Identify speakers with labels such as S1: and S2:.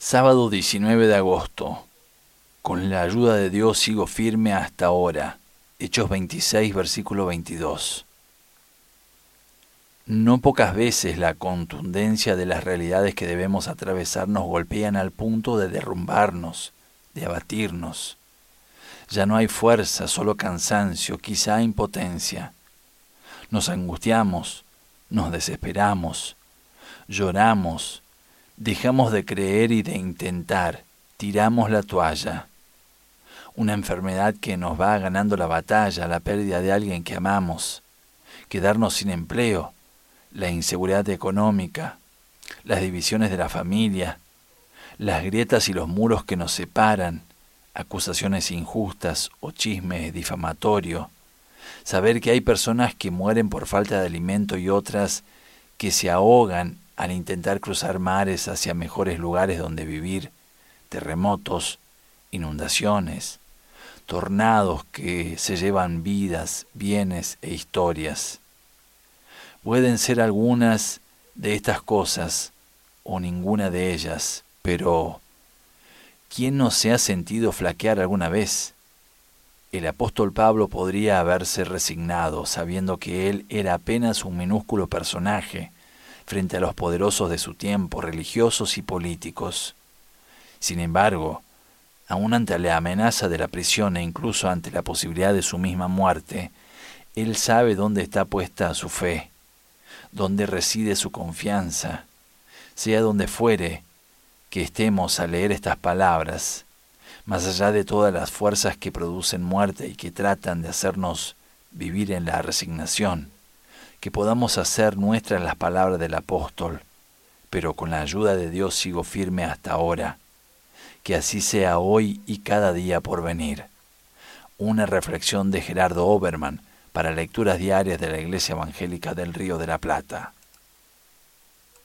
S1: Sábado 19 de agosto. Con la ayuda de Dios sigo firme hasta ahora. Hechos 26, versículo 22. No pocas veces la contundencia de las realidades que debemos atravesar nos golpean al punto de derrumbarnos, de abatirnos. Ya no hay fuerza, solo cansancio, quizá impotencia. Nos angustiamos, nos desesperamos, lloramos, dejamos de creer y de intentar, tiramos la toalla. Una enfermedad que nos va ganando la batalla, la pérdida de alguien que amamos, quedarnos sin empleo, la inseguridad económica, las divisiones de la familia, las grietas y los muros que nos separan, acusaciones injustas o chismes difamatorios, saber que hay personas que mueren por falta de alimento y otras que se ahogan al intentar cruzar mares hacia mejores lugares donde vivir, terremotos, inundaciones, tornados que se llevan vidas, bienes e historias. Pueden ser algunas de estas cosas o ninguna de ellas, pero ¿quién no se ha sentido flaquear alguna vez? El apóstol Pablo podría haberse resignado, sabiendo que él era apenas un minúsculo personaje frente a los poderosos de su tiempo, religiosos y políticos. Sin embargo, aun ante la amenaza de la prisión e incluso ante la posibilidad de su misma muerte, él sabe dónde está puesta su fe, dónde reside su confianza. Sea donde fuere que estemos a leer estas palabras, más allá de todas las fuerzas que producen muerte y que tratan de hacernos vivir en la resignación, que podamos hacer nuestras las palabras del apóstol, pero con la ayuda de Dios sigo firme hasta ahora. Que así sea hoy y cada día por venir. Una reflexión de Gerardo Oberman para lecturas diarias de la Iglesia Evangélica del Río de la Plata.